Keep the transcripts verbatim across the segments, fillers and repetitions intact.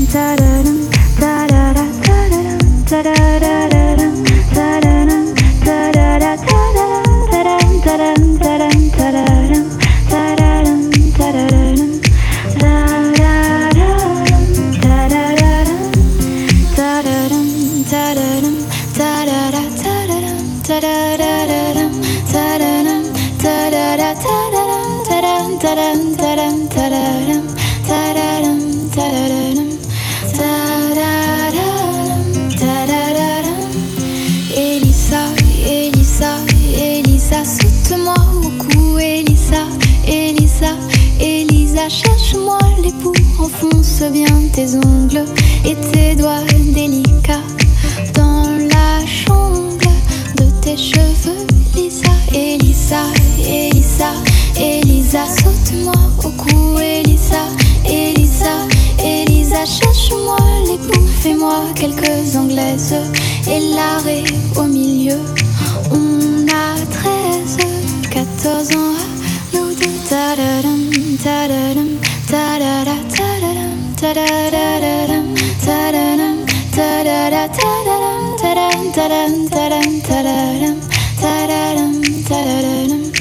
Elisa, Elisa, Elisa, saute-moi au cou, Elisa, Elisa, Elisa, cherche-moi l'époux, enfonce bien tes ongles et tes doigts délicats dans la chambre de tes cheveux, Elisa, Elisa, Elisa, Elisa, saute-moi au cou, Elisa, Elisa, Elisa, cherche-moi l'époux, fais-moi quelques anglaises et l'arrêt au milieu. On a treize, quatorze ans à nous deux. Ta-da-dum, ta-da-dum, ta-da-da, ta-da-dum, ta-da-da-da-dum, ta-da-dum, ta-da-da, ta-da-dum, ta-dum, ta-dum, ta-dum, ta-da-dum, ta-da-dum, ta-da-dum,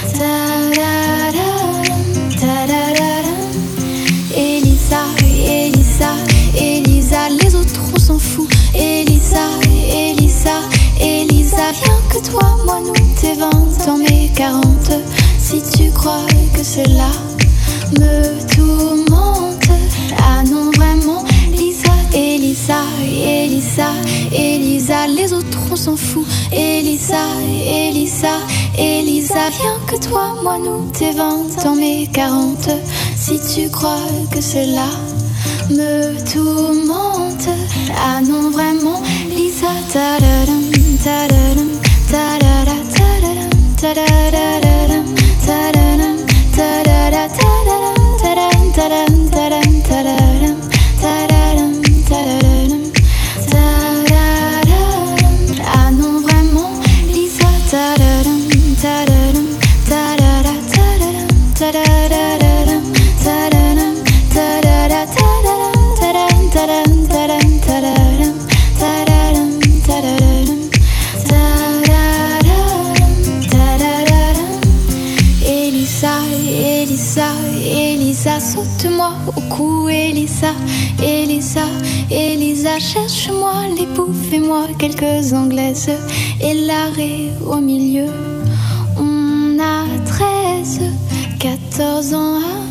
ta-da-dum, ta-da-dum. Elisa, Elisa, Elisa, les autres on s'en fout. Elisa, Elisa, Elisa, rien que toi, moi nous, tes vingt ans, mes quarante. Si tu crois que cela me tourmente, ah non vraiment, Lisa, Elisa, Elisa, Elisa, les autres on s'en fout. Elisa, Elisa, Elisa, rien que toi, moi nous, tes vingt ans, mes quarante. Si tu crois que cela me tourmente, ah non vraiment, Lisa, ta-da-dum, ta-da-dum, ta-da-da, ta-da-dum, ta-da-da-da-dum, ta-da-dum, ta-da-da, ta-da-dum, ta-dum, ta-dum, ta-dum, ta-da-dum, ta-da-dum, ta-da-dum, ta-da-dum, ah non vraiment, Lisa, ta-da-dum, ta-da-dum, ta-da-da, ta-da-dum, ta-da-da-da-dum, ta-da-dum, ta-da-da, ta-da-dum, ta-dum, ta-dum, ta-dum, ta-da-dum, ta-da-dum, ta-da-dum, ta-da-dum, ta-da-dum. Elisa, Elisa, Elisa, saute-moi au cou, Elisa, Elisa, Elisa, cherche-moi l'époux, fais-moi quelques anglaises et l'arrêt au milieu. On a treize, quatorze ans à